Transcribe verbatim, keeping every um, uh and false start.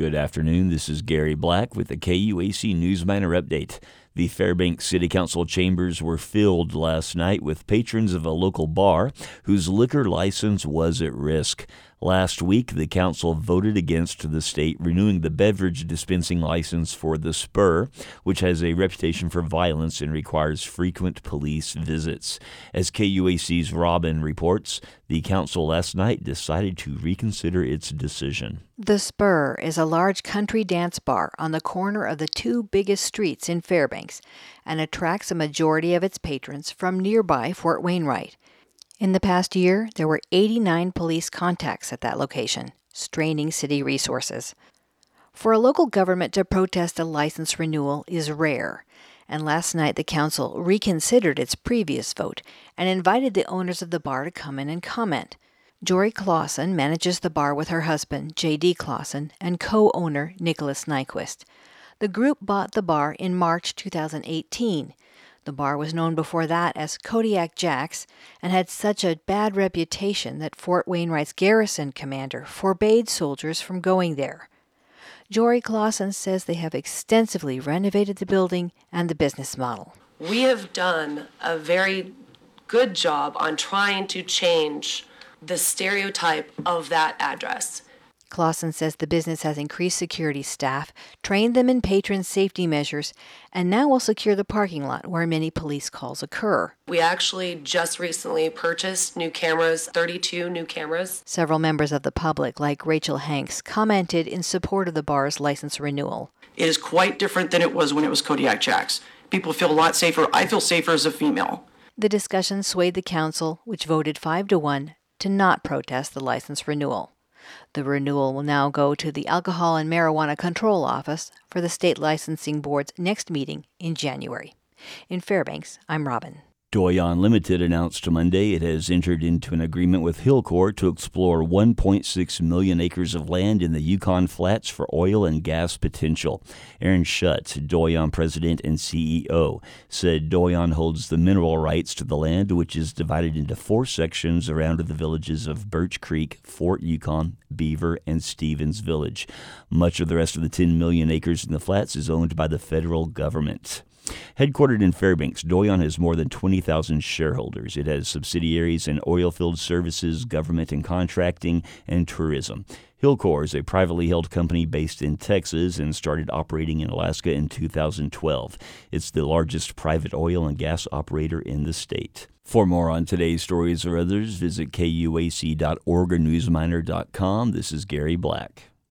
Good afternoon. This is Gary Black with the K U A C Newsminer Update. The Fairbanks City Council chambers were filled last night with patrons of a local bar whose liquor license was at risk. Last week, the council voted against the state renewing the beverage dispensing license for the Spur, which has a reputation for violence and requires frequent police visits. As K U A C's Robin reports, the council last night decided to reconsider its decision. The Spur is a large country dance bar on the corner of the two biggest streets in Fairbanks and attracts a majority of its patrons from nearby Fort Wainwright. In the past year, there were eighty-nine police contacts at that location, straining city resources. For a local government to protest a license renewal is rare, and last night the council reconsidered its previous vote and invited the owners of the bar to come in and comment. Jory Clausen manages the bar with her husband, J D Clausen, and co-owner Nicholas Nyquist. The group bought the bar in March two thousand eighteen. The bar was known before that as Kodiak Jack's and had such a bad reputation that Fort Wainwright's garrison commander forbade soldiers from going there. Jory Clausen says they have extensively renovated the building and the business model. We have done a very good job on trying to change the stereotype of that address. Clausen says the business has increased security staff, trained them in patron safety measures, and now will secure the parking lot where many police calls occur. We actually just recently purchased new cameras, thirty-two new cameras. Several members of the public, like Rachel Hanks, commented in support of the bar's license renewal. It is quite different than it was when it was Kodiak Jack's. People feel a lot safer. I feel safer as a female. The discussion swayed the council, which voted five to one to not protest the license renewal. The renewal will now go to the Alcohol and Marijuana Control Office for the State Licensing Board's next meeting in January. In Fairbanks, I'm Robin. Doyon Limited announced Monday it has entered into an agreement with Hilcorp to explore one point six million acres of land in the Yukon Flats for oil and gas potential. Aaron Schutz, Doyon president and C E O, said Doyon holds the mineral rights to the land, which is divided into four sections around the villages of Birch Creek, Fort Yukon, Beaver, and Stevens Village. Much of the rest of the ten million acres in the flats is owned by the federal government. Headquartered in Fairbanks, Doyon has more than twenty thousand shareholders. It has subsidiaries in oilfield services, government and contracting, and tourism. Hilcorp is a privately held company based in Texas and started operating in Alaska in two thousand twelve. It's the largest private oil and gas operator in the state. For more on today's stories or others, visit K U A C dot org or newsminer dot com. This is Gary Black.